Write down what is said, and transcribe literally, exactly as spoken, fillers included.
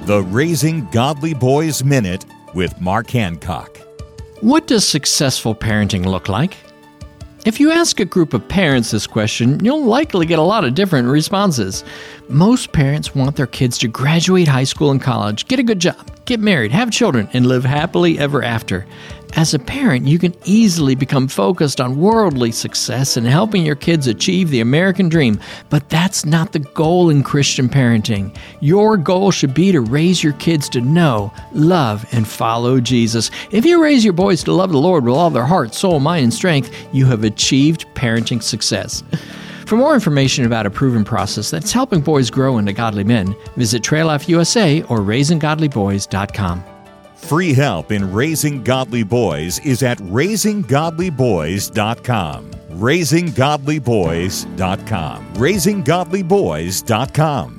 The Raising Godly Boys Minute with Mark Hancock. What does successful parenting look like? If you ask a group of parents this question, you'll likely get a lot of different responses. Most parents want their kids to graduate high school and college, get a good job, get married, have children, and live happily ever after. As a parent, you can easily become focused on worldly success and helping your kids achieve the American dream, but that's not the goal in Christian parenting. Your goal should be to raise your kids to know, love, and follow Jesus. If you raise your boys to love the Lord with all their heart, soul, mind, and strength, you have achieved parenting success. For more information about a proven process that's helping boys grow into godly men, visit Trail Life U S A or raising godly boys dot com. Free help in raising godly boys is at raising godly boys dot com. raising godly boys dot com. raising godly boys dot com.